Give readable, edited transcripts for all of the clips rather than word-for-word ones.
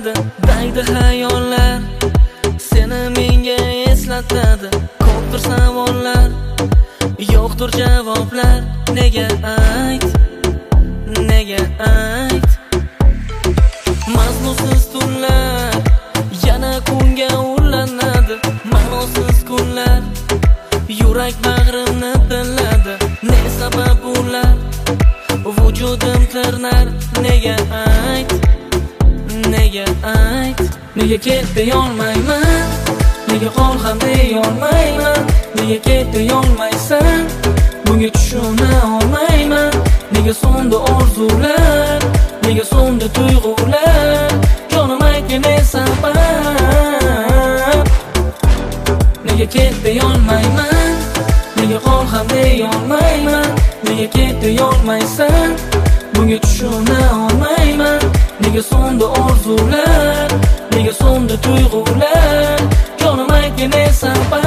eslatadi daydi hayollar, seni menga eslatadi. Ko'pdir savollar, yo'qdir javoblar. Nega ayt, nega ayt. Mazmunsiz tunlar yana kunga ulanadi, ma'nosiz kunlar yurak bag'rimni tilladi. Ne sabab ular, vujudim tirnar. Nega ayt, nega ayt. Nega ket deyolmayman, nega qol ham deyolmayman. Nega ket deyolmaysan, bunga tushuna olmayman. Nega so'ndi orzular, nega so'ndi tuyg'ular. Jonim aytga ne sabab. Nega ket deyolmayman, nega qol ham deyolmayman. Nega ket deyolmaysan, bunga tushuna olmayman. Nega so'ndi orzular, nega so'ndi tuyg'ular. Jonim aytga ne sabab.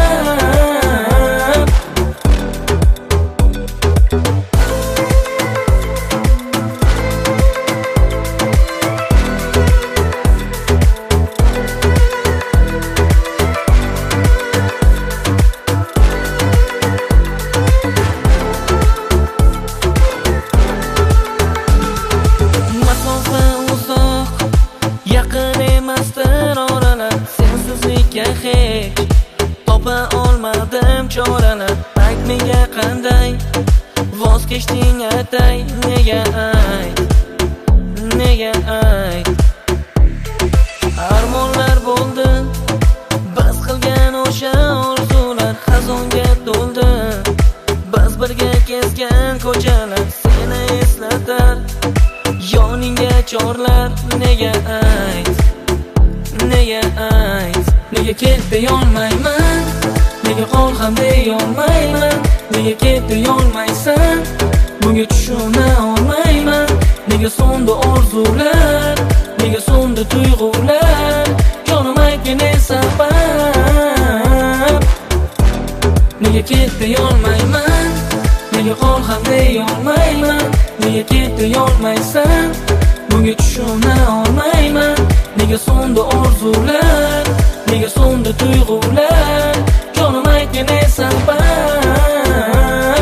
Yaqin emasdir oralar, sensizlikka hech topa olmadim choralar. Ayt menga qanday voz kechding atay. Nega ayt, nega ayt. Armonlar bo'ldi, biz qilgan o'sha orzular xazonga to'ldi. Biz birga kezgan ko'chalar seni eslatar, yoningga chorlar. Nega ayt, nega ayt. Nega ket deyolmayman, nega qol ham deyolmayman. Nega ket deyolmaysan, bunga tushuna olmayman. Nega so'ndi orzular, nega so'ndi tuyg'ular. Jonim aytga ne sabab. Nega ket deyolmayman, nega qol ham deyolmayman. Nega ket deyolmaysan, bunga tushuna olmayman. Nega so'ndi orzular, nega so'ndi tuyg'ular. Jonim aytga ne sabab.